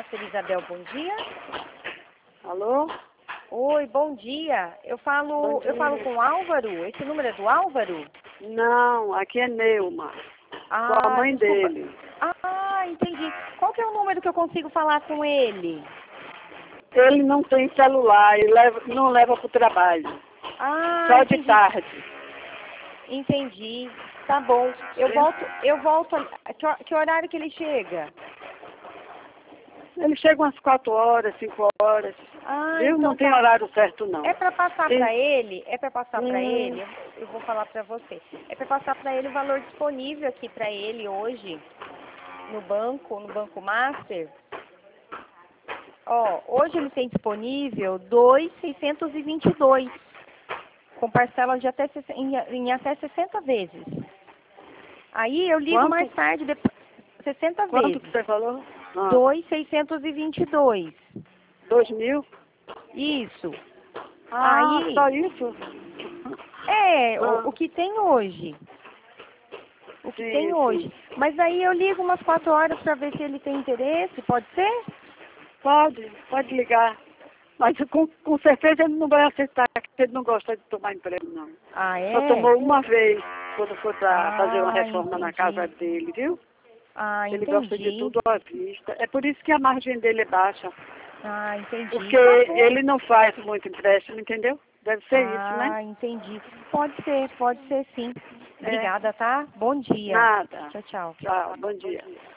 Master Isabel, bom dia. Alô? Oi, bom dia. Eu falo com o Álvaro. Esse número é do Álvaro? Não, aqui é Neuma. Ah, Sou a mãe desculpa. dele. Ah, entendi. Qual que é o número que eu consigo falar com ele? Ele não tem celular, ele não leva para o trabalho. Ah, Só de entendi. tarde. Entendi. Tá bom. Eu volto. Que horário que ele chega? Ele chega umas 4 horas, 5 horas. Ah, Viu? então Não tem tá. horário certo, não. É para passar Sim. para ele, Hum. eu vou falar para você. É para passar para ele o valor disponível aqui para ele hoje no Banco Master. Ó, hoje ele tem disponível 2.622 com parcelas de em até 60 vezes. Aí eu ligo Quanto? mais tarde, 60 Quanto que vezes. você falou? 2.622. 2.000? Isso. Ah, Aí, só isso? o que tem hoje. O que tem Sim, hoje. sim. Mas aí eu ligo umas 4 horas para ver se ele tem interesse, pode ser? Pode ligar. Mas com certeza ele não vai aceitar, porque ele não gosta de tomar emprego, não. Ah, Só é? tomou uma vez, quando foi para fazer uma Ah, reforma na entendi. casa dele, viu? Ah, Ele gosta de entendi. tudo à vista. É por isso que a margem dele é baixa. Ah, entendi. Porque Tá bom. ele não faz muito empréstimo, entendeu? Deve ser isso, né? Ah, entendi. Pode ser sim. É, Obrigada, tá? Bom dia. nada. Tchau, tchau. Tchau, bom dia.